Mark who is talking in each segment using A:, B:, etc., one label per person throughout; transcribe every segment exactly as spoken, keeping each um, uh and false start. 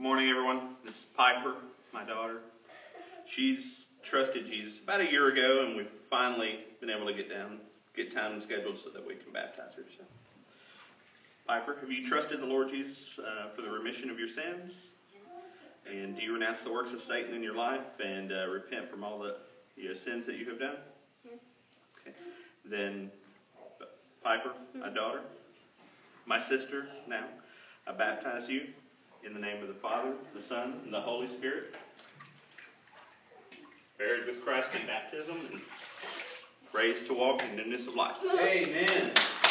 A: morning, everyone. This is Piper, my daughter. She's trusted Jesus about a year ago, and we've finally been able to get down, get time scheduled so that we can baptize her. So, Piper, have you trusted the Lord Jesus uh, for the remission of your sins? And do you renounce the works of Satan in your life and uh, repent from all the you know, sins that you have done? Okay. Then, Piper, my daughter, my sister now, I baptize you in the name of the Father, the Son, and the Holy Spirit. Buried with Christ in baptism and raised to walk in newness of life.
B: Amen.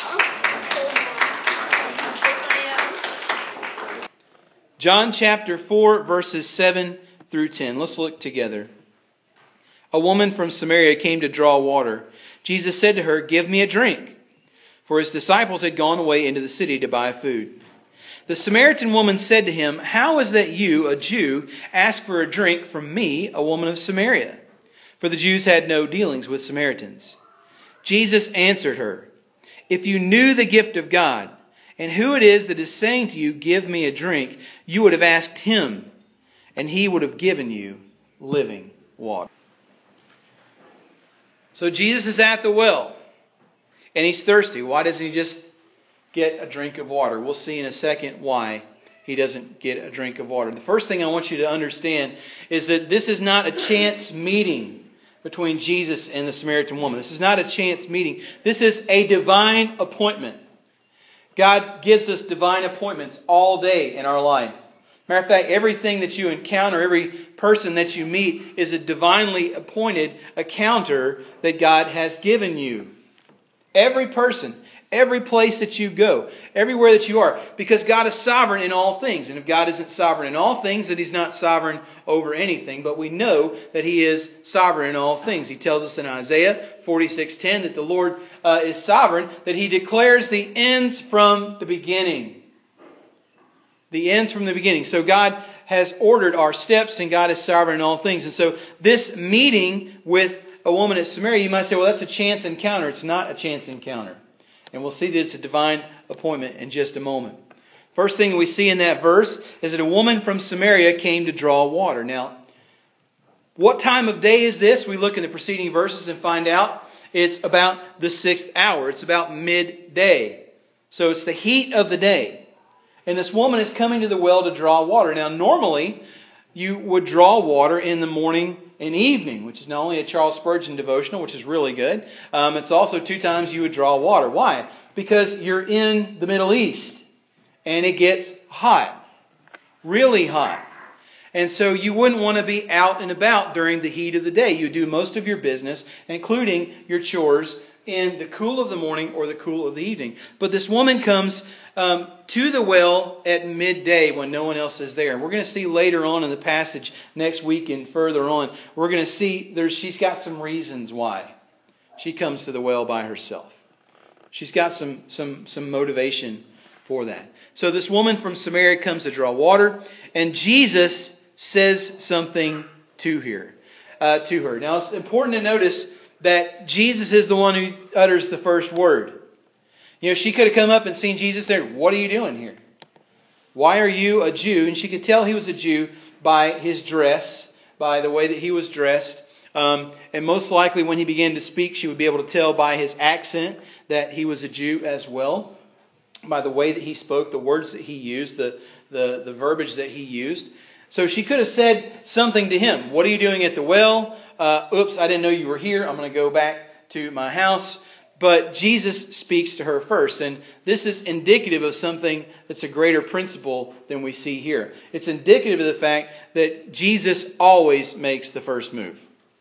B: John chapter four, verses seven through ten. Let's look together. A woman from Samaria came to draw water. Jesus said to her, "Give me a drink." For his disciples had gone away into the city to buy food. The Samaritan woman said to him, "How is that you, a Jew, ask for a drink from me, a woman of Samaria?" For the Jews had no dealings with Samaritans. Jesus answered her, "If you knew the gift of God, and who it is that is saying to you, 'Give me a drink,' you would have asked him, and he would have given you living water." So Jesus is at the well, and he's thirsty. Why doesn't he just get a drink of water? We'll see in a second why he doesn't get a drink of water. The first thing I want you to understand is that this is not a chance meeting between Jesus and the Samaritan woman. This is not a chance meeting. This is a divine appointment. God gives us divine appointments all day in our life. Matter of fact, everything that you encounter, every person that you meet is a divinely appointed encounter that God has given you. Every person, every place that you go, everywhere that you are, because God is sovereign in all things. And if God isn't sovereign in all things, then He's not sovereign over anything. But we know that He is sovereign in all things. He tells us in Isaiah forty-six ten that the Lord uh, is sovereign, that He declares the ends from the beginning. The ends from the beginning. So God has ordered our steps, and God is sovereign in all things. And so this meeting with a woman at Samaria, you might say, well, that's a chance encounter. It's not a chance encounter. And we'll see that it's a divine appointment in just a moment. First thing we see in that verse is that a woman from Samaria came to draw water. Now, what time of day is this? We look in the preceding verses and find out it's about the sixth hour. It's about midday. So it's the heat of the day. And this woman is coming to the well to draw water. Now, normally, you would draw water in the morning and evening, which is not only a Charles Spurgeon devotional, which is really good. Um, it's also two times you would draw water. Why? Because you're in the Middle East and it gets hot, really hot. And so you wouldn't want to be out and about during the heat of the day. You do most of your business, including your chores, in the cool of the morning or the cool of the evening. But this woman comes um, to the well at midday when no one else is there. And we're going to see later on in the passage next week and further on, we're going to see there's she's got some reasons why she comes to the well by herself. She's got some, some, some motivation for that. So this woman from Samaria comes to draw water, and Jesus says something to her. Uh, to her. Now it's important to notice that Jesus is the one who utters the first word. You know, she could have come up and seen Jesus there. What are you doing here? Why are you a Jew? And she could tell he was a Jew by his dress, by the way that he was dressed. Um, and most likely when he began to speak, she would be able to tell by his accent that he was a Jew as well. By the way that he spoke, the words that he used, the, the, the verbiage that he used. So she could have said something to him. What are you doing at the well? Uh, oops, I didn't know you were here. I'm going to go back to my house. But Jesus speaks to her first. And this is indicative of something that's a greater principle than we see here. It's indicative of the fact that Jesus always makes the first move.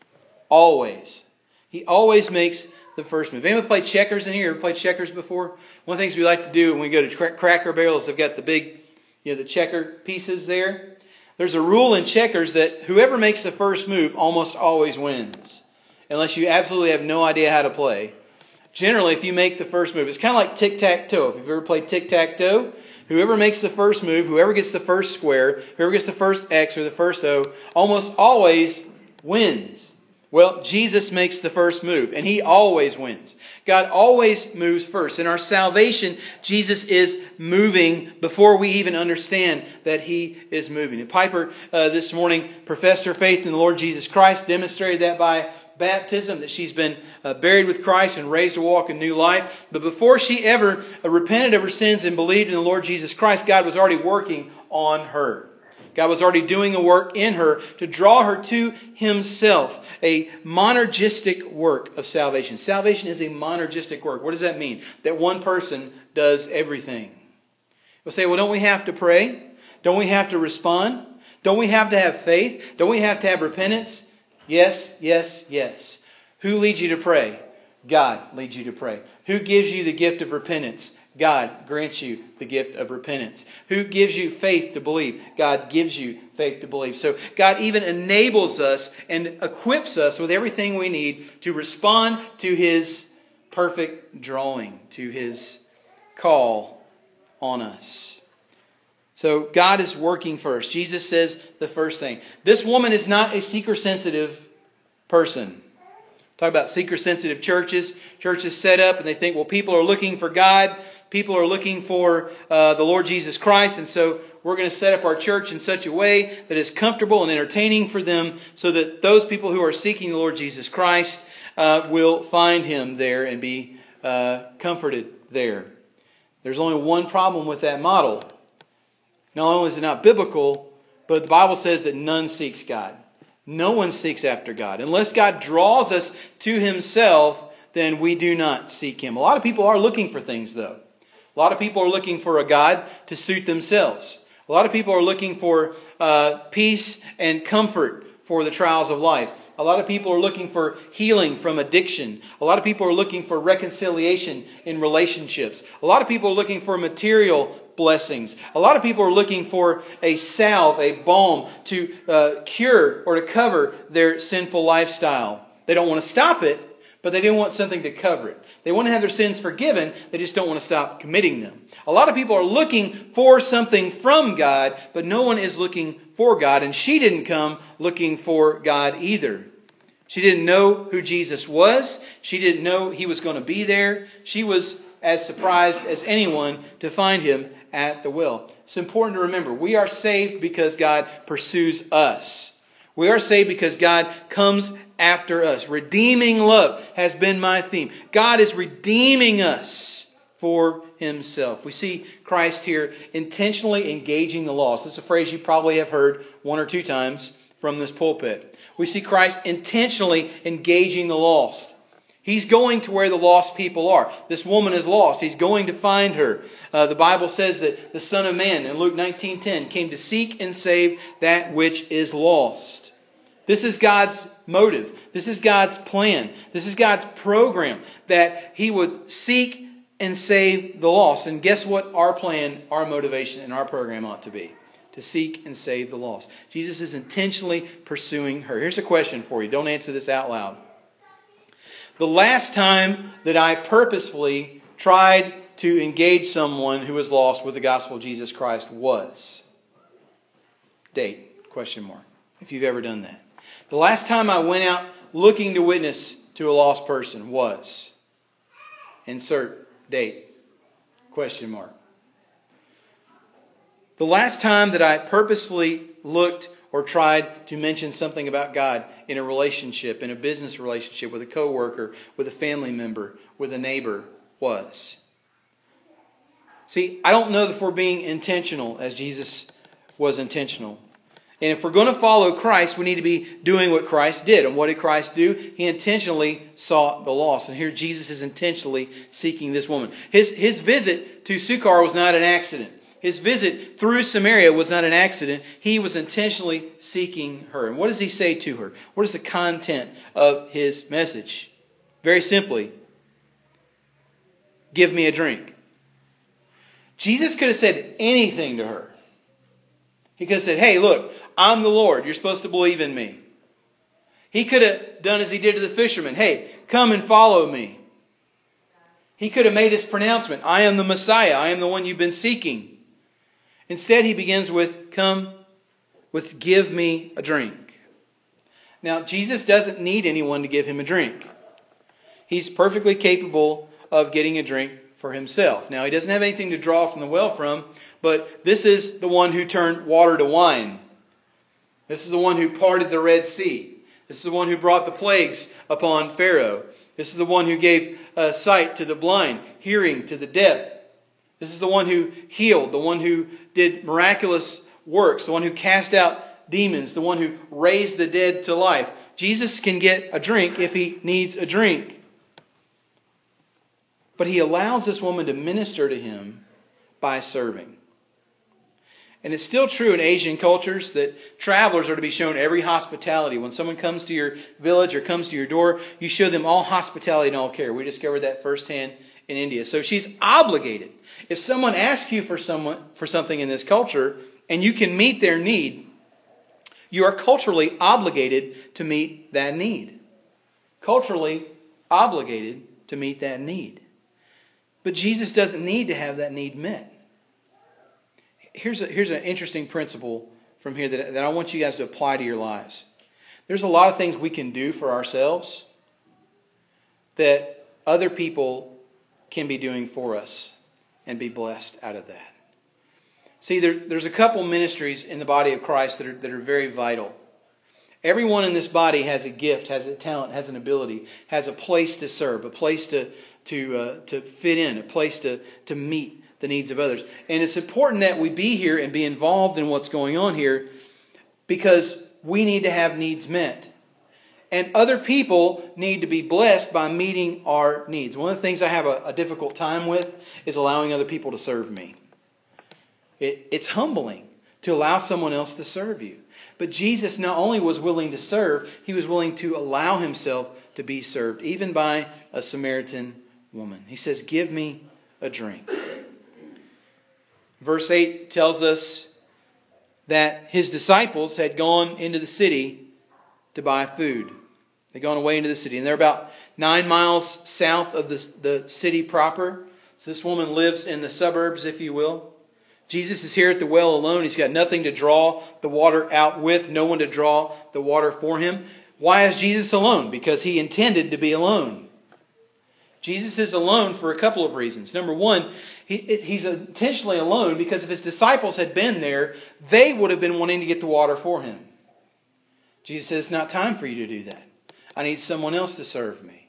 B: Always. He always makes the first move. Anyone play checkers in here? Ever played checkers before? One of the things we like to do when we go to Cracker Barrel is they've got the big, you know, the checker pieces there. There's a rule in checkers that whoever makes the first move almost always wins. Unless you absolutely have no idea how to play. Generally, if you make the first move, it's kind of like tic-tac-toe. If you've ever played tic-tac-toe, whoever makes the first move, whoever gets the first square, whoever gets the first X or the first O, almost always wins. Well, Jesus makes the first move, and He always wins. God always moves first. In our salvation, Jesus is moving before we even understand that He is moving. And Piper uh, this morning professed her faith in the Lord Jesus Christ, demonstrated that by baptism, that she's been uh, buried with Christ and raised to walk in new life. But before she ever uh, repented of her sins and believed in the Lord Jesus Christ, God was already working on her. God was already doing a work in her to draw her to Himself. A monergistic work of salvation. Salvation is a monergistic work. What does that mean? That one person does everything. We'll say, well, don't we have to pray? Don't we have to respond? Don't we have to have faith? Don't we have to have repentance? Yes, yes, yes. Who leads you to pray? God leads you to pray. Who gives you the gift of repentance? God grants you the gift of repentance. Who gives you faith to believe? God gives you faith to believe. So God even enables us and equips us with everything we need to respond to His perfect drawing, to His call on us. So God is working first. Jesus says the first thing. This woman is not a seeker-sensitive person. Talk about seeker-sensitive churches. Churches set up and they think, well, people are looking for God. People are looking for uh, the Lord Jesus Christ. And so we're going to set up our church in such a way that is comfortable and entertaining for them so that those people who are seeking the Lord Jesus Christ uh, will find Him there and be uh, comforted there. There's only one problem with that model. Not only is it not biblical, but the Bible says that none seeks God. No one seeks after God. Unless God draws us to Himself, then we do not seek Him. A lot of people are looking for things, though. A lot of people are looking for a God to suit themselves. A lot of people are looking for uh, peace and comfort for the trials of life. A lot of people are looking for healing from addiction. A lot of people are looking for reconciliation in relationships. A lot of people are looking for material blessings. A lot of people are looking for a salve, a balm to uh, cure or to cover their sinful lifestyle. They don't want to stop it, but they do want something to cover it. They want to have their sins forgiven. They just don't want to stop committing them. A lot of people are looking for something from God, but no one is looking for God. And she didn't come looking for God either. She didn't know who Jesus was. She didn't know He was going to be there. She was as surprised as anyone to find Him at the well. It's important to remember, we are saved because God pursues us. We are saved because God comes after us. Redeeming love has been my theme. God is redeeming us for Himself. We see Christ here intentionally engaging the lost. This is a phrase you probably have heard one or two times from this pulpit. We see Christ intentionally engaging the lost. He's going to where the lost people are. This woman is lost. He's going to find her. Uh, the Bible says that the Son of Man in Luke nineteen ten came to seek and save that which is lost. This is God's motive. This is God's plan. This is God's program, that He would seek and save the lost. And guess what our plan, our motivation, and our program ought to be? To seek and save the lost. Jesus is intentionally pursuing her. Here's a question for you. Don't answer this out loud. The last time that I purposefully tried to engage someone who was lost with the gospel of Jesus Christ was? Date, question mark, if you've ever done that. The last time I went out looking to witness to a lost person was? Insert date, question mark. The last time that I purposefully looked or tried to mention something about God in a relationship, in a business relationship, with a coworker, with a family member, with a neighbor, was? See, I don't know if we're being intentional as Jesus was intentional. And if we're going to follow Christ, we need to be doing what Christ did. And what did Christ do? He intentionally sought the lost. And here Jesus is intentionally seeking this woman. His, his visit to Sychar was not an accident. His visit through Samaria was not an accident. He was intentionally seeking her. And what does He say to her? What is the content of His message? Very simply, give me a drink. Jesus could have said anything to her. He could have said, hey, look, I'm the Lord. You're supposed to believe in me. He could have done as He did to the fishermen. Hey, come and follow me. He could have made His pronouncement. I am the Messiah. I am the one you've been seeking. Instead, He begins with, come, with give me a drink. Now, Jesus doesn't need anyone to give him a drink. He's perfectly capable of getting a drink for himself. Now, he doesn't have anything to draw from the well from, but this is the one who turned water to wine. This is the one who parted the Red Sea. This is the one who brought the plagues upon Pharaoh. This is the one who gave uh, sight to the blind, hearing to the deaf. This is the one who healed, the one who did miraculous works, the one who cast out demons, the one who raised the dead to life. Jesus can get a drink if he needs a drink. But he allows this woman to minister to him by serving. And it's still true in Asian cultures that travelers are to be shown every hospitality. When someone comes to your village or comes to your door, you show them all hospitality and all care. We discovered that firsthand in India. So she's obligated. If someone asks you for someone for something in this culture and you can meet their need, you are culturally obligated to meet that need. Culturally obligated to meet that need. But Jesus doesn't need to have that need met. Here's a, here's an interesting principle from here that, that I want you guys to apply to your lives. There's a lot of things we can do for ourselves that other people can be doing for us and be blessed out of that. See, there, there's a couple ministries in the body of Christ that are, that are very vital. Everyone in this body has a gift, has a talent, has an ability, has a place to serve, a place to, to, uh, to fit in, a place to, to meet the needs of others. And it's important that we be here and be involved in what's going on here because we need to have needs met. And other people need to be blessed by meeting our needs. One of the things I have a, a difficult time with is allowing other people to serve me. It, it's humbling to allow someone else to serve you. But Jesus not only was willing to serve, he was willing to allow himself to be served, even by a Samaritan woman. He says, "Give me a drink." Verse eight tells us that his disciples had gone into the city to buy food. They'd gone away into the city. And they're about nine miles south of the, the city proper. So this woman lives in the suburbs, if you will. Jesus is here at the well alone. He's got nothing to draw the water out with. No one to draw the water for him. Why is Jesus alone? Because he intended to be alone. Jesus is alone for a couple of reasons. Number one, he, he's intentionally alone because if his disciples had been there, they would have been wanting to get the water for him. Jesus says, "It's not time for you to do that. I need someone else to serve me."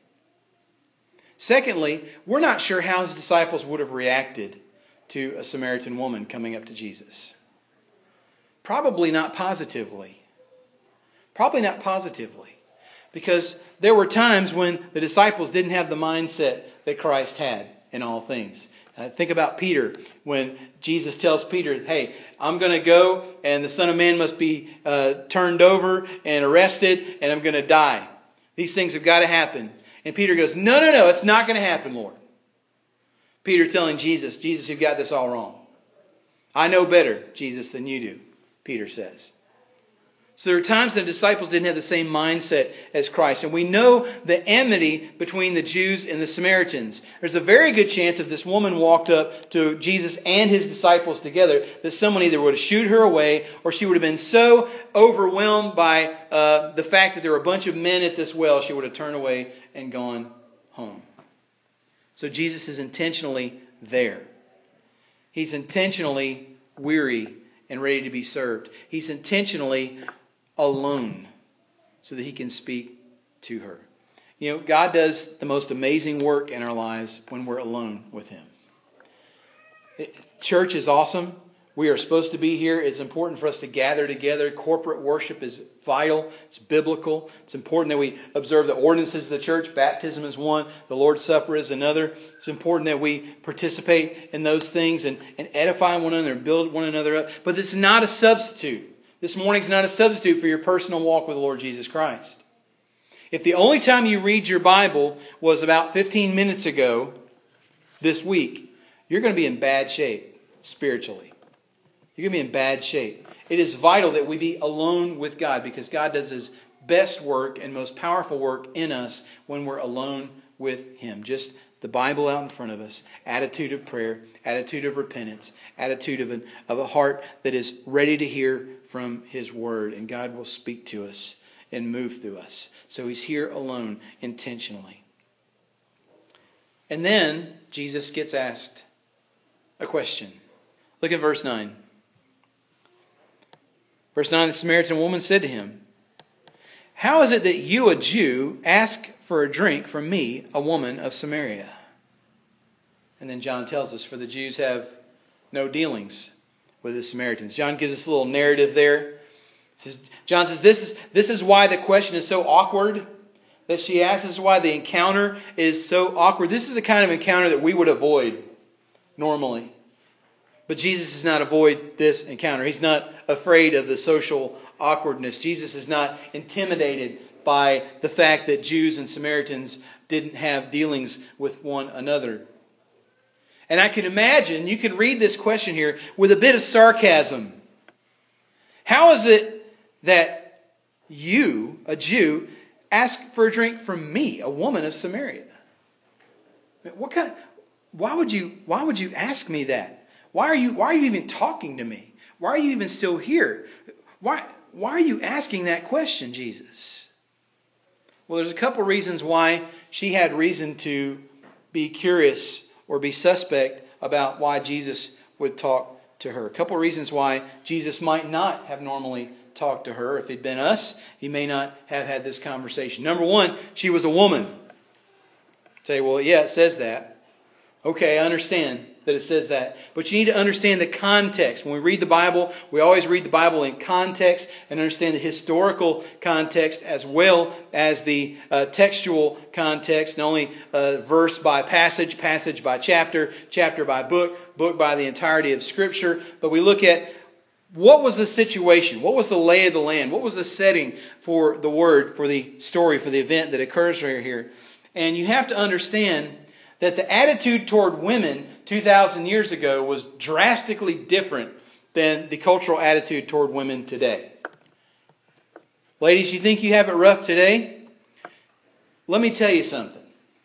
B: Secondly, we're not sure how his disciples would have reacted to a Samaritan woman coming up to Jesus. Probably not positively. Probably not positively. Because there were times when the disciples didn't have the mindset that Christ had in all things. Uh, think about Peter when Jesus tells Peter, "Hey, I'm going to go and the Son of Man must be uh, turned over and arrested and I'm going to die. These things have got to happen." And Peter goes, "No, no, no, it's not going to happen, Lord." Peter telling Jesus, "Jesus, you've got this all wrong. I know better, Jesus, than you do," Peter says. So there are times that the disciples didn't have the same mindset as Christ. And we know the enmity between the Jews and the Samaritans. There's a very good chance if this woman walked up to Jesus and his disciples together that someone either would have shooed her away or she would have been so overwhelmed by uh, the fact that there were a bunch of men at this well, she would have turned away and gone home. So Jesus is intentionally there. He's intentionally weary and ready to be served. He's intentionally alone so that he can speak to her. You know, God does the most amazing work in our lives when we're alone with him. It, church is awesome. We are supposed to be here. It's important for us to gather together. Corporate worship is vital. It's biblical. It's important that we observe the ordinances of the church. Baptism is one. The Lord's Supper is another. It's important that we participate in those things and, and edify one another and build one another up. But this is not a substitute. This morning's not a substitute for your personal walk with the Lord Jesus Christ. If the only time you read your Bible was about fifteen minutes ago this week, you're going to be in bad shape spiritually. You're going to be in bad shape. It is vital that we be alone with God because God does his best work and most powerful work in us when we're alone with him. Just the Bible out in front of us, attitude of prayer, attitude of repentance, attitude of, an, of a heart that is ready to hear from his word. And God will speak to us and move through us. So he's here alone intentionally. And then Jesus gets asked a question. Look at verse nine. Verse nine, the Samaritan woman said to him, "How is it that you, a Jew, ask for a drink from me, a woman of Samaria?" And then John tells us, for the Jews have no dealings with the Samaritans. John gives us a little narrative there. Says, John says, this is, this is why the question is so awkward that she asks. This is why the encounter is so awkward. This is the kind of encounter that we would avoid normally. But Jesus does not avoid this encounter. He's not afraid of the social awkwardness. Jesus is not intimidated by the fact that Jews and Samaritans didn't have dealings with one another. And I can imagine, you can read this question here with a bit of sarcasm. How is it that you, a Jew, ask for a drink from me, a woman of Samaria? What kind of, why would you, why would you ask me that? Why are you, why are you even talking to me? Why are you even still here? Why, why are you asking that question, Jesus? Well, there's a couple reasons why she had reason to be curious or be suspect about why Jesus would talk to her. A couple reasons why Jesus might not have normally talked to her. If he'd been us, he may not have had this conversation. Number one, she was a woman. Say, well, yeah, it says that. Okay, I understand that it says that. But you need to understand the context. When we read the Bible, we always read the Bible in context and understand the historical context as well as the uh, textual context. Not only uh, verse by passage, passage by chapter, chapter by book, book by the entirety of Scripture. But we look at what was the situation? What was the lay of the land? What was the setting for the word, for the story, for the event that occurs right here? And you have to understand that the attitude toward women two thousand years ago was drastically different than the cultural attitude toward women today. Ladies, you think you have it rough today? Let me tell you something.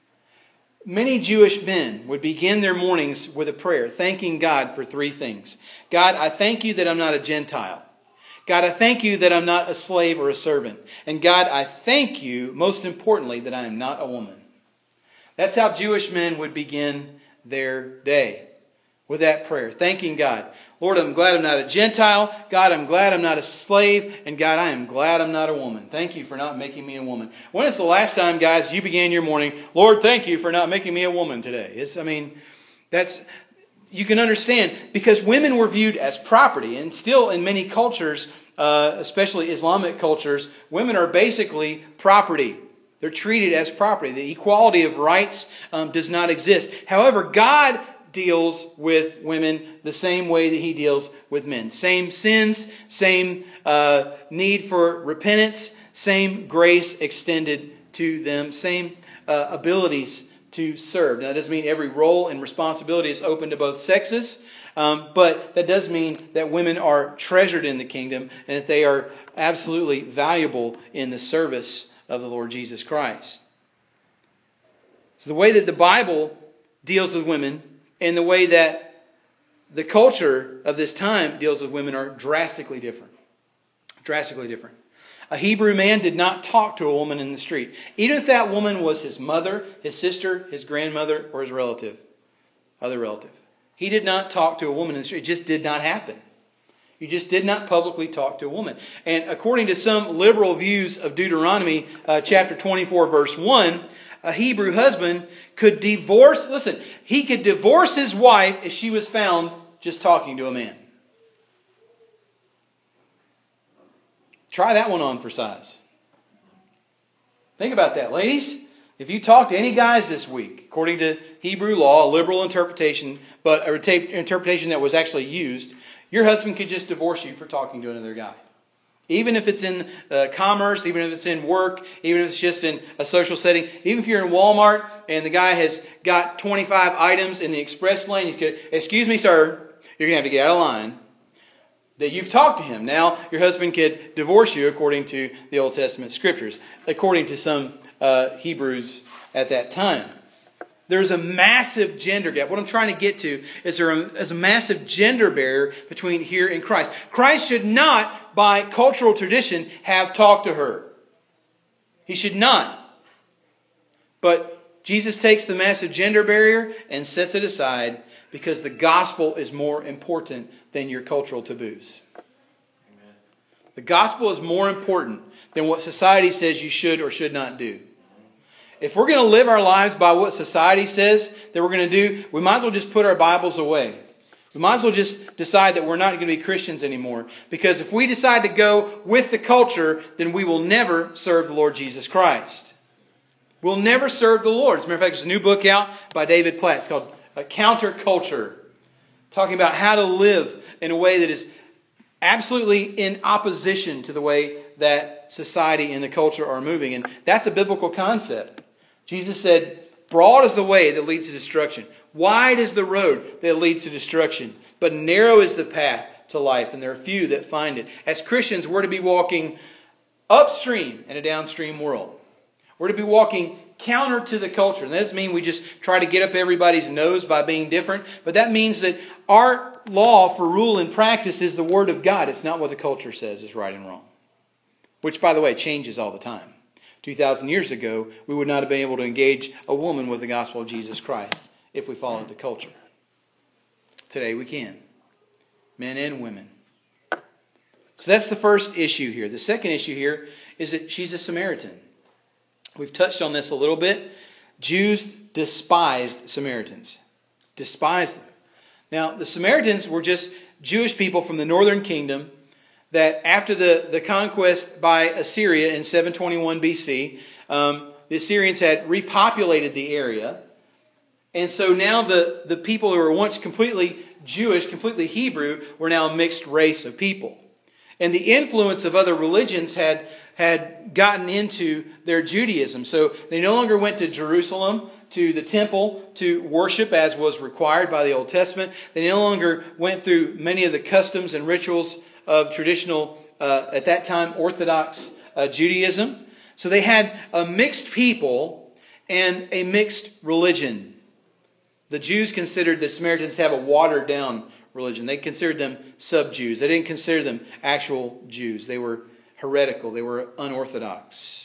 B: Many Jewish men would begin their mornings with a prayer, thanking God for three things. God, I thank you that I'm not a Gentile. God, I thank you that I'm not a slave or a servant. And God, I thank you, most importantly, that I am not a woman. That's how Jewish men would begin their day, with that prayer, thanking God. Lord, I'm glad I'm not a Gentile. God, I'm glad I'm not a slave. And God, I am glad I'm not a woman. Thank you for not making me a woman. When is the last time, guys, you began your morning, Lord, thank you for not making me a woman today? It's, I mean, that's, you can understand, because women were viewed as property. And still in many cultures, uh, especially Islamic cultures, women are basically property. They're treated as property. The equality of rights um, does not exist. However, God deals with women the same way that He deals with men. Same sins, same uh, need for repentance, same grace extended to them, same uh, abilities to serve. Now, that doesn't mean every role and responsibility is open to both sexes, um, but that does mean that women are treasured in the kingdom and that they are absolutely valuable in the service of the Lord Jesus Christ. So the way that the Bible deals with women and the way that the culture of this time deals with women are drastically different. Drastically different. A Hebrew man did not talk to a woman in the street, even if that woman was his mother, his sister, his grandmother, or his relative, other relative. He did not talk to a woman in the street. It just did not happen. You just did not publicly talk to a woman. And according to some liberal views of Deuteronomy uh, chapter twenty-four, verse one, a Hebrew husband could divorce, listen, he could divorce his wife if she was found just talking to a man. Try that one on for size. Think about that, ladies. If you talk to any guys this week, according to Hebrew law, a liberal interpretation, but an interpretation that was actually used, your husband could just divorce you for talking to another guy. Even if it's in uh, commerce, even if it's in work, even if it's just in a social setting, even if you're in Walmart and the guy has got twenty-five items in the express lane, you could, excuse me, sir, you're going to have to get out of line. That you've talked to him. Now, your husband could divorce you according to the Old Testament Scriptures, according to some uh, Hebrews at that time. There's a massive gender gap. What I'm trying to get to is there is a massive gender barrier between here and Christ. Christ should not, by cultural tradition, have talked to her. He should not. But Jesus takes the massive gender barrier and sets it aside because the gospel is more important than your cultural taboos. Amen. The gospel is more important than what society says you should or should not do. If we're going to live our lives by what society says that we're going to do, we might as well just put our Bibles away. We might as well just decide that we're not going to be Christians anymore. Because if we decide to go with the culture, then we will never serve the Lord Jesus Christ. We'll never serve the Lord. As a matter of fact, there's a new book out by David Platt. It's called A Counterculture. Talking about how to live in a way that is absolutely in opposition to the way that society and the culture are moving. And that's a biblical concept. Jesus said, broad is the way that leads to destruction. Wide is the road that leads to destruction. But narrow is the path to life. And there are few that find it. As Christians, we're to be walking upstream in a downstream world. We're to be walking counter to the culture. And that doesn't mean we just try to get up everybody's nose by being different. But that means that our law for rule and practice is the Word of God. It's not what the culture says is right and wrong. Which, by the way, changes all the time. two thousand years ago, we would not have been able to engage a woman with the gospel of Jesus Christ if we followed the culture. Today we can. Men and women. So that's the first issue here. The second issue here is that she's a Samaritan. We've touched on this a little bit. Jews despised Samaritans. Despised them. Now, the Samaritans were just Jewish people from the northern kingdom that after the, the conquest by Assyria in seven twenty-one B C, um, the Assyrians had repopulated the area. And so now the, the people who were once completely Jewish, completely Hebrew, were now a mixed race of people. And the influence of other religions had, had gotten into their Judaism. So they no longer went to Jerusalem, to the temple, to worship as was required by the Old Testament. They no longer went through many of the customs and rituals of traditional, uh, at that time, Orthodox uh, Judaism. So they had a mixed people and a mixed religion. The Jews considered the Samaritans to have a watered-down religion. They considered them sub-Jews. They didn't consider them actual Jews. They were heretical. They were unorthodox.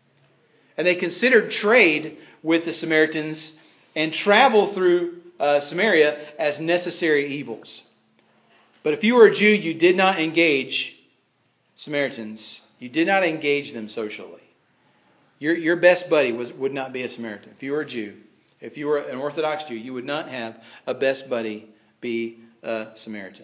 B: And they considered trade with the Samaritans and travel through uh, Samaria as necessary evils. But if you were a Jew, you did not engage Samaritans. You did not engage them socially. Your, your best buddy was, would not be a Samaritan. If you were a Jew, if you were an Orthodox Jew, you would not have a best buddy be a Samaritan.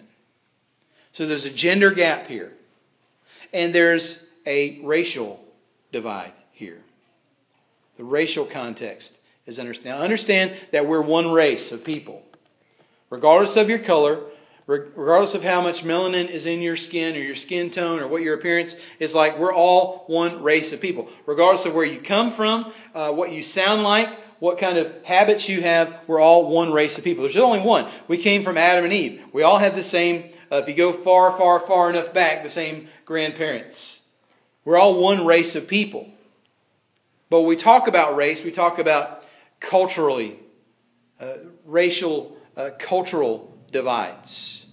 B: So there's a gender gap here. And there's a racial divide here. The racial context is understand. Now understand that we're one race of people. Regardless of your color, regardless of how much melanin is in your skin or your skin tone or what your appearance is like, we're all one race of people. Regardless of where you come from, uh, what you sound like, what kind of habits you have, we're all one race of people. There's only one. We came from Adam and Eve. We all have the same, uh, if you go far, far, far enough back, the same grandparents. We're all one race of people. But when we talk about race, we talk about culturally, uh, racial, uh, cultural divides.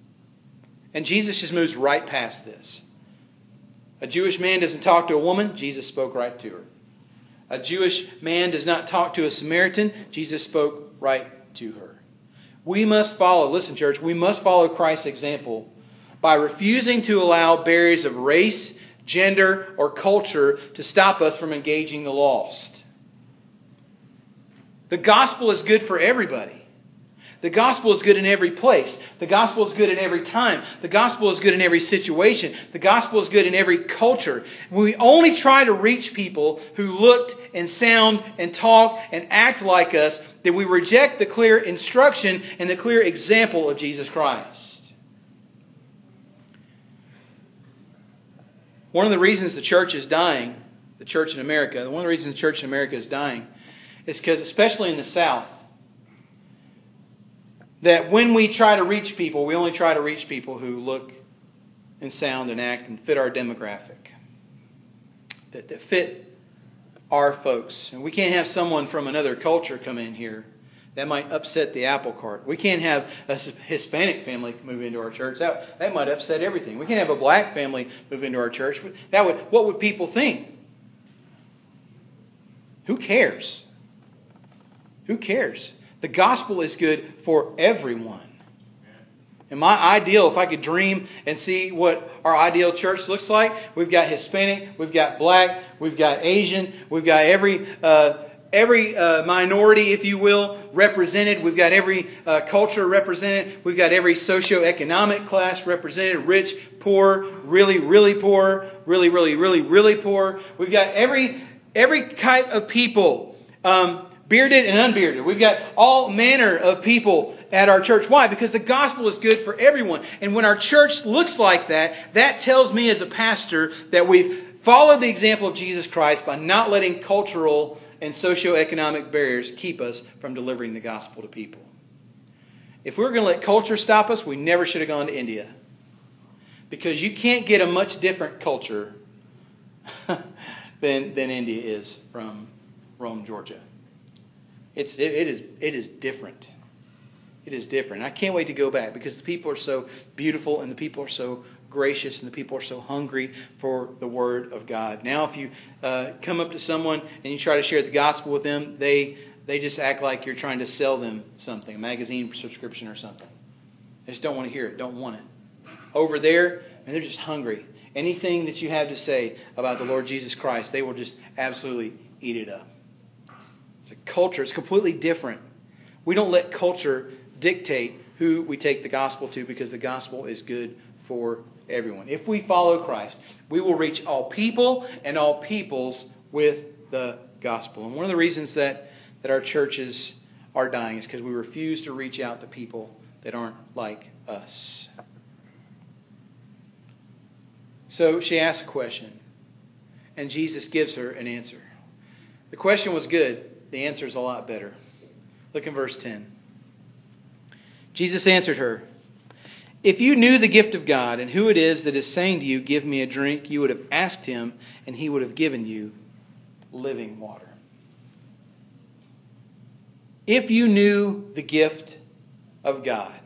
B: And Jesus just moves right past this. A Jewish man doesn't talk to a woman, Jesus spoke right to her. A Jewish man does not talk to a Samaritan, Jesus spoke right to her. We must follow, listen church, we must follow Christ's example by refusing to allow barriers of race, gender, or culture to stop us from engaging the lost. The gospel is good for everybody. The gospel is good in every place. The gospel is good in every time. The gospel is good in every situation. The gospel is good in every culture. When we only try to reach people who looked and sound and talk and act like us, then we reject the clear instruction and the clear example of Jesus Christ. One of the reasons the church is dying, the church in America, one of the reasons the church in America is dying is because, especially in the South, that when we try to reach people, we only try to reach people who look and sound and act and fit our demographic. That, that fit our folks. And we can't have someone from another culture come in here. That might upset the apple cart. We can't have a Hispanic family move into our church. That, that might upset everything. We can't have a black family move into our church. That would, what would people think? Who cares? Who cares? The gospel is good for everyone. And my ideal, if I could dream and see what our ideal church looks like, we've got Hispanic, we've got black, we've got Asian, we've got every uh, every uh, minority, if you will, represented. We've got every uh, culture represented. We've got every socioeconomic class represented. Rich, poor, really, really poor, really, really, really, really poor. We've got every every type of people, um, bearded and unbearded. We've got all manner of people at our church. Why? Because the gospel is good for everyone. And when our church looks like that, that tells me as a pastor that we've followed the example of Jesus Christ by not letting cultural and socioeconomic barriers keep us from delivering the gospel to people. If we were going to let culture stop us, we never should have gone to India. Because you can't get a much different culture than, than India is from Rome, Georgia. It's, it, it is, it is different. It is different. I can't wait to go back because the people are so beautiful and the people are so gracious and the people are so hungry for the Word of God. Now if you uh, come up to someone and you try to share the gospel with them, they they just act like you're trying to sell them something, a magazine subscription or something. They just don't want to hear it, don't want it. Over there, and they're just hungry. Anything that you have to say about the Lord Jesus Christ, they will just absolutely eat it up. It's a culture. It's completely different. We don't let culture dictate who we take the gospel to because the gospel is good for everyone. If we follow Christ, we will reach all people and all peoples with the gospel. And one of the reasons that, that our churches are dying is because we refuse to reach out to people that aren't like us. So she asks a question, and Jesus gives her an answer. The question was good. The answer is a lot better. Look in verse ten. Jesus answered her, "If you knew the gift of God and who it is that is saying to you, 'Give me a drink,' you would have asked him, and he would have given you living water." If you knew the gift of God.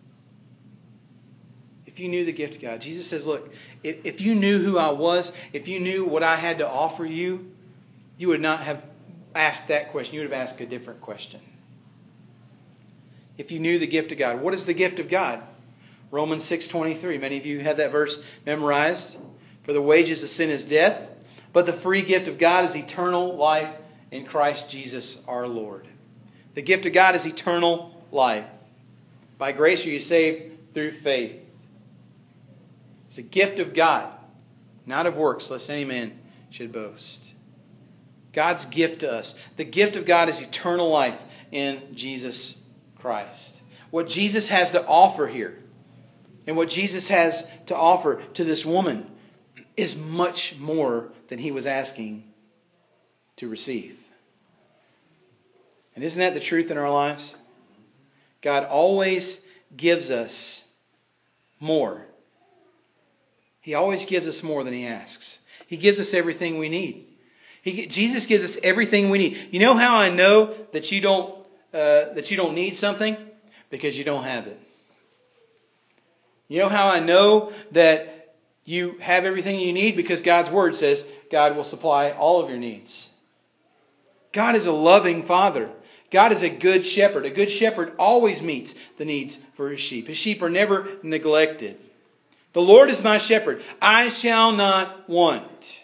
B: If you knew the gift of God. Jesus says, look, if, if you knew who I was, if you knew what I had to offer you, you would not have asked that question. You would have asked a different question. If you knew the gift of God. What is the gift of God? Romans six twenty-three. Many of you have that verse memorized. For the wages of sin is death, but the free gift of God is eternal life in Christ Jesus our Lord. The gift of God is eternal life. By grace are you saved through faith. It's a gift of God, not of works, lest any man should boast. God's gift to us. The gift of God is eternal life in Jesus Christ. What Jesus has to offer here, and what Jesus has to offer to this woman, is much more than he was asking to receive. And isn't that the truth in our lives? God always gives us more. He always gives us more than he asks. He gives us everything we need. He, Jesus gives us everything we need. You know how I know that you don't uh, that you don't need something? Because you don't have it. You know how I know that you have everything you need? Because God's Word says God will supply all of your needs. God is a loving Father. God is a good shepherd. A good shepherd always meets the needs for his sheep. His sheep are never neglected. The Lord is my shepherd. I shall not want.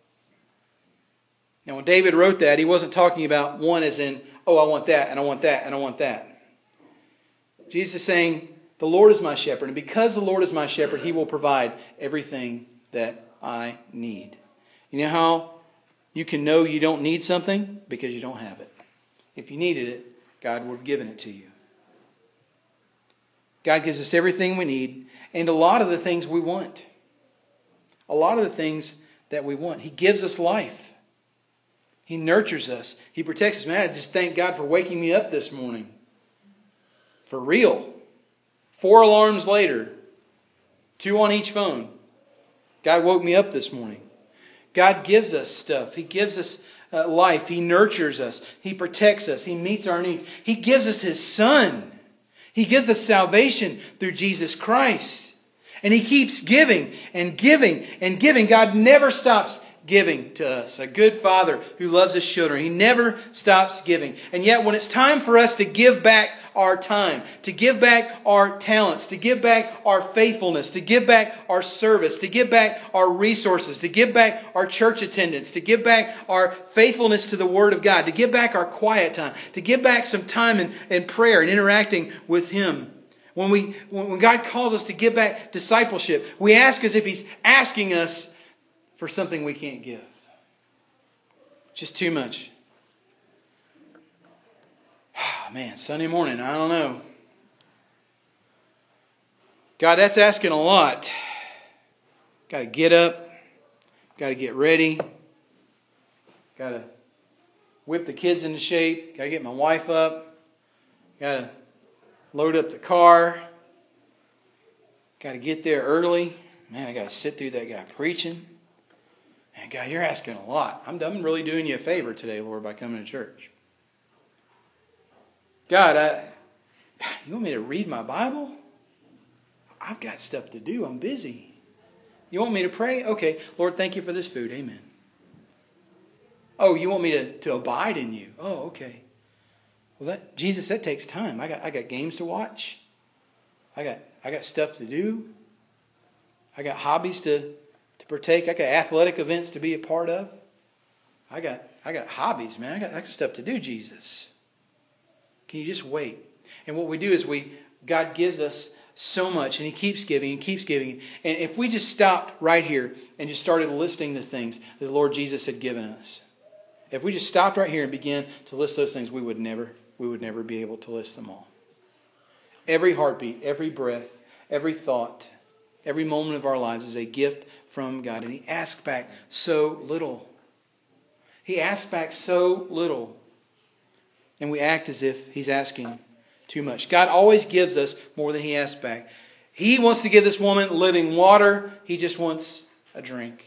B: Now when David wrote that, he wasn't talking about one as in, oh, I want that, and I want that, and I want that. Jesus is saying, the Lord is my shepherd, and because the Lord is my shepherd, he will provide everything that I need. You know how you can know you don't need something? Because you don't have it. If you needed it, God would have given it to you. God gives us everything we need, and a lot of the things we want. A lot of the things that we want. He gives us life. He nurtures us. He protects us. Man, I just thank God for waking me up this morning. For real. Four alarms later. Two on each phone. God woke me up this morning. God gives us stuff. He gives us uh, life. He nurtures us. He protects us. He meets our needs. He gives us His Son. He gives us salvation through Jesus Christ. And He keeps giving and giving and giving. God never stops giving to us. A good father who loves his children. He never stops giving. And yet when it's time for us to give back our time, to give back our talents, to give back our faithfulness, to give back our service, to give back our resources, to give back our church attendance, to give back our faithfulness to the Word of God, to give back our quiet time, to give back some time in, in prayer and interacting with Him. When we, when God calls us to give back discipleship, we ask as if He's asking us for something we can't give. Just too much. Oh, man, Sunday morning, I don't know. God, that's asking a lot. Got to get up. Got to get ready. Got to whip the kids into shape. Got to get my wife up. Got to load up the car. Got to get there early. Man, I got to sit through that guy preaching. Man, God, you're asking a lot. I'm, I'm really doing you a favor today, Lord, by coming to church. God, I, you want me to read my Bible? I've got stuff to do. I'm busy. You want me to pray? Okay. Lord, thank you for this food. Amen. Oh, you want me to, to abide in you? Oh, okay. Well, that Jesus, that takes time. I got I got games to watch. I got I got stuff to do. I got hobbies to, to partake. I got athletic events to be a part of. I got I got hobbies, man. I got, I got stuff to do, Jesus. Can you just wait? And what we do is we God gives us so much, and He keeps giving and keeps giving. And if we just stopped right here and just started listing the things that the Lord Jesus had given us, if we just stopped right here and began to list those things, we would never, we would never be able to list them all. Every heartbeat, every breath, every thought, every moment of our lives is a gift from God. And He asks back so little. He asks back so little. And we act as if He's asking too much. God always gives us more than He asks back. He wants to give this woman living water. He just wants a drink.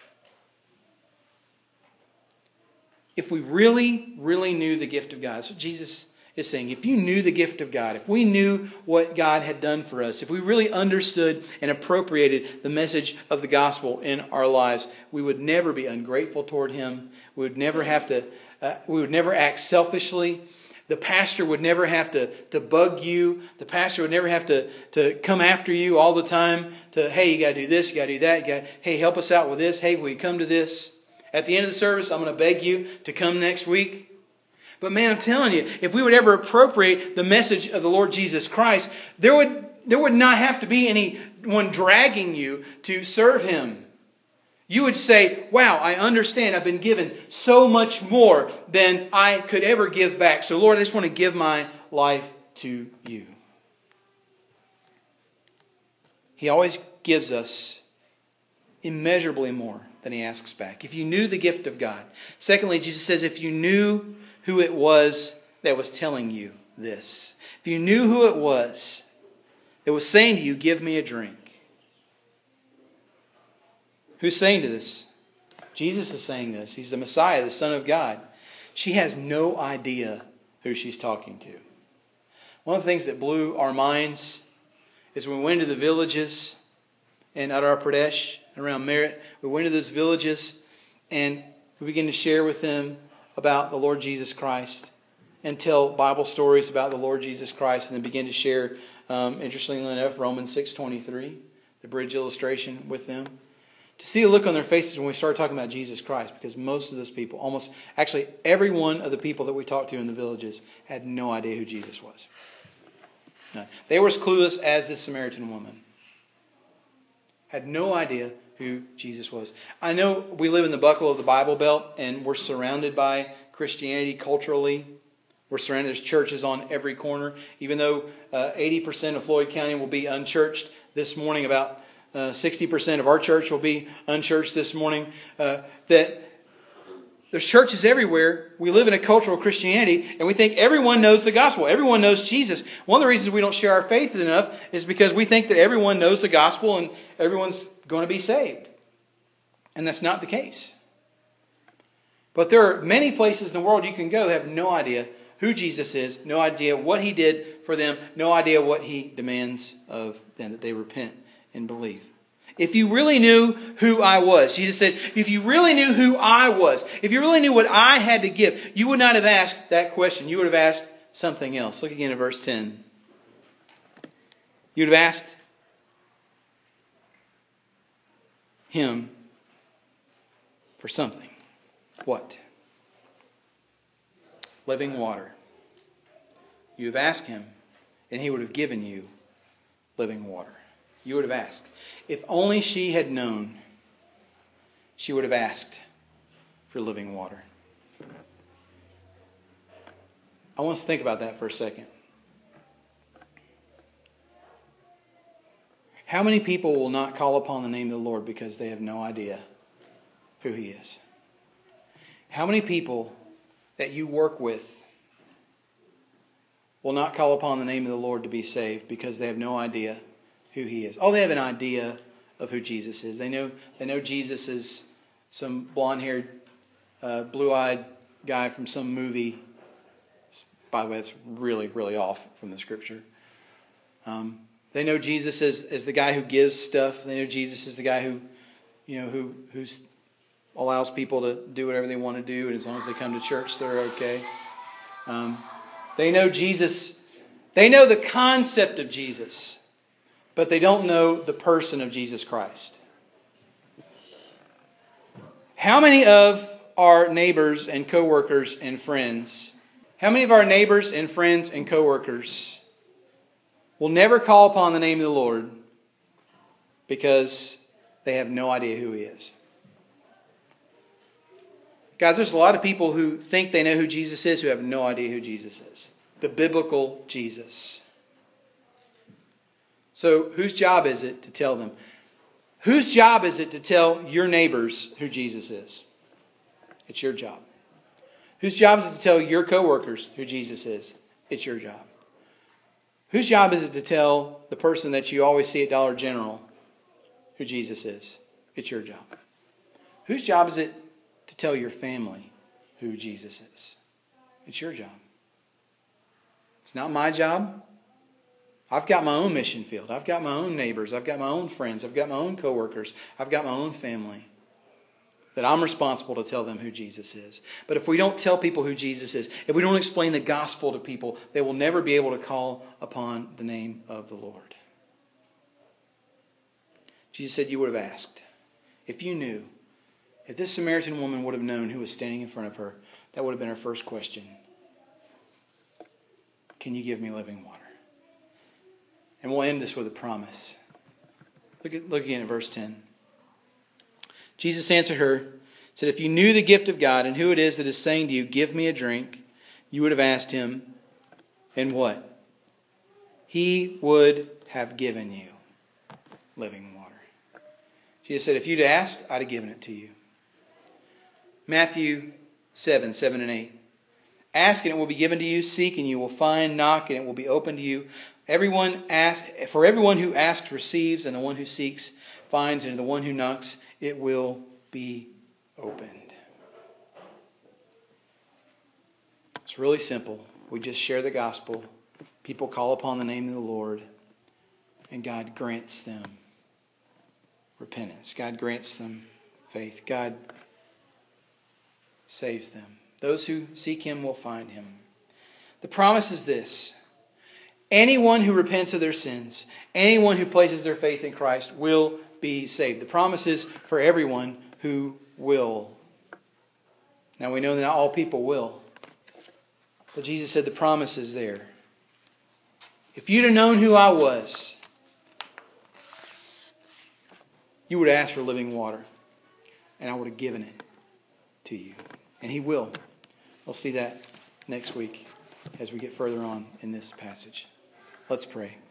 B: If we really, really knew the gift of God, that's what Jesus is saying. If you knew the gift of God, if we knew what God had done for us, if we really understood and appropriated the message of the gospel in our lives, we would never be ungrateful toward Him. We would never have to, uh, we would never act selfishly. The pastor would never have to, to bug you. The pastor would never have to, to come after you all the time to, hey, you got to do this, you got to do that. You gotta, hey, help us out with this. Hey, will you come to this? At the end of the service, I'm going to beg you to come next week. But man, I'm telling you, if we would ever appropriate the message of the Lord Jesus Christ, there would, there would not have to be anyone dragging you to serve Him. You would say, wow, I understand. I've been given so much more than I could ever give back. So Lord, I just want to give my life to you. He always gives us immeasurably more than He asks back. If you knew the gift of God. Secondly, Jesus says, if you knew who it was that was telling you this. If you knew who it was that was saying to you, give me a drink. Who's saying to this? Jesus is saying this. He's the Messiah, the Son of God. She has no idea who she's talking to. One of the things that blew our minds is when we went to the villages in Uttar Pradesh, around Merit. We went to those villages and we began to share with them about the Lord Jesus Christ and tell Bible stories about the Lord Jesus Christ, and then begin to share, um, interestingly enough, Romans six twenty-three, the bridge illustration with them. To see the look on their faces when we started talking about Jesus Christ, because most of those people, almost, actually every one of the people that we talked to in the villages had no idea who Jesus was. No. They were as clueless as this Samaritan woman. Had no idea who Jesus was. I know we live in the buckle of the Bible Belt, and we're surrounded by Christianity culturally. We're surrounded, there's churches on every corner. Even though uh, eighty percent of Floyd County will be unchurched this morning, about uh, sixty percent of our church will be unchurched this morning. Uh, that there's churches everywhere. We live in a cultural Christianity, and we think everyone knows the gospel. Everyone knows Jesus. One of the reasons we don't share our faith enough is because we think that everyone knows the gospel and everyone's going to be saved. And that's not the case. But there are many places in the world you can go have no idea who Jesus is, no idea what He did for them, no idea what He demands of them, that they repent and believe. If you really knew who I was. Jesus said, if you really knew who I was, if you really knew what I had to give, you would not have asked that question. You would have asked something else. Look again at verse ten. You would have asked him for something. What? Living water. You have asked him, and he would have given you living water. You would have asked. If only she had known, she would have asked for living water. I want us to think about that for a second. How many people will not call upon the name of the Lord because they have no idea who He is? How many people that you work with will not call upon the name of the Lord to be saved because they have no idea who He is? Oh, they have an idea of who Jesus is. They know they know Jesus is some blonde-haired, uh, blue-eyed guy from some movie. By the way, that's really, really off from the Scripture. Um, they know Jesus as, as the guy who gives stuff. They know Jesus is the guy who, you know, who who's allows people to do whatever they want to do, and as long as they come to church, they're okay. Um, they know Jesus. They know the concept of Jesus, but they don't know the person of Jesus Christ. How many of our neighbors and coworkers and friends, how many of our neighbors and friends and coworkers will never call upon the name of the Lord because they have no idea who He is? Guys, there's a lot of people who think they know who Jesus is who have no idea who Jesus is. The biblical Jesus. So, whose job is it to tell them? Whose job is it to tell your neighbors who Jesus is? It's your job. Whose job is it to tell your coworkers who Jesus is? It's your job. Whose job is it to tell the person that you always see at Dollar General who Jesus is? It's your job. Whose job is it to tell your family who Jesus is? It's your job. It's not my job. I've got my own mission field. I've got my own neighbors. I've got my own friends. I've got my own coworkers. I've got my own family that I'm responsible to tell them who Jesus is. But if we don't tell people who Jesus is, if we don't explain the gospel to people, they will never be able to call upon the name of the Lord. Jesus said you would have asked. If you knew, if this Samaritan woman would have known who was standing in front of her, that would have been her first question. Can you give me living water? And we'll end this with a promise. Look at, look again at verse ten. Jesus answered her, said, if you knew the gift of God and who it is that is saying to you, give me a drink, you would have asked Him, and what? He would have given you living water. Jesus said, if you'd asked, I'd have given it to you. Matthew seven, seven and eight. Ask and it will be given to you. Seek and you will find. Knock and it will be opened to you. Everyone ask, for everyone who asks receives, and the one who seeks finds, and the one who knocks it will be opened. It's really simple. We just share the gospel. People call upon the name of the Lord, and God grants them repentance. God grants them faith. God saves them. Those who seek Him will find Him. The promise is this. Anyone who repents of their sins, anyone who places their faith in Christ will be saved. The promise is for everyone who will. Now we know that not all people will. But Jesus said the promise is there. If you'd have known who I was, you would have asked for living water. And I would have given it to you. And He will. We'll see that next week as we get further on in this passage. Let's pray.